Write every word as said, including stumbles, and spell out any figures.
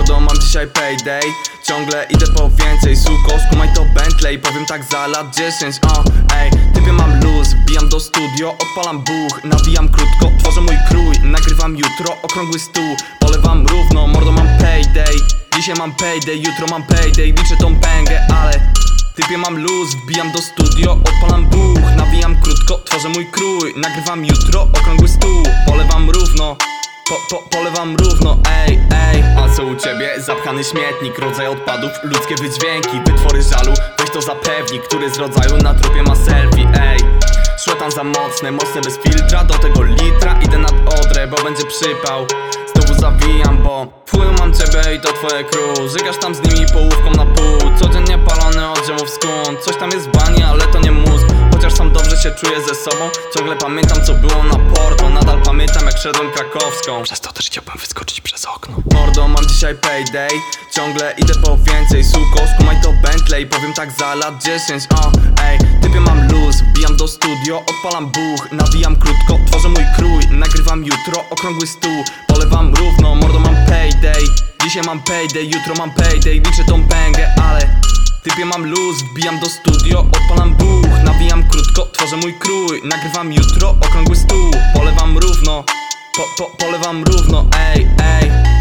Mordo, mam dzisiaj payday, ciągle idę po więcej. Suko, skumaj to Bentley, powiem tak za lat dziesięć. O, ej, typie mam luz, wbijam do studio, odpalam buch, nawijam krótko, tworzę mój krój, nagrywam jutro, okrągły stół, polewam równo. Mordo, mam payday, dzisiaj mam payday, jutro mam payday, liczę tą pęgę, ale typie mam luz, wbijam do studio, odpalam buch, nawijam krótko, tworzę mój krój, nagrywam jutro, okrągły stół, polewam równo. Po, po, polewam równo, ej, ej. A co u ciebie? Zapchany śmietnik, rodzaj odpadów, ludzkie wydźwięki, wytwory żalu, weź to zapewni, który z rodzaju na trupie ma selfie, ej. Szłetan za mocne, mocne bez filtra, do tego litra, idę nad Odrę, bo będzie przypał. Znowu zawijam, bo w chuju mam ciebie i to twoje crew. Żygasz tam z nimi połówką na pół, codziennie palony od ziemów skąd. Coś tam jest w bani, ale to nie mózg, chociaż sam dobrze się czuję ze sobą. Ciągle pamiętam co było na Porto, nadal pamiętam jak szedłem krakowską. Przez to też chciałbym wyskoczyć przez okno. Mordo, mam dzisiaj payday, ciągle idę po więcej. Suko, skumaj to Bentley, powiem tak za lat dziesięć. O, ej, typie mam luz, wbijam do studio, odpalam buch, nawijam krótko, tworzę mój krój, nagrywam jutro, okrągły stół, polewam równo. Mordo, mam payday, dzisiaj mam payday, jutro mam payday, liczę tą pęgę, ale typie mam luz, wbijam do studio, odpalam buch, nawijam krótko, tworzę mój krój, nagrywam jutro, okrągły stół, polewam równo. Po, po, polewam równo, ej, ej.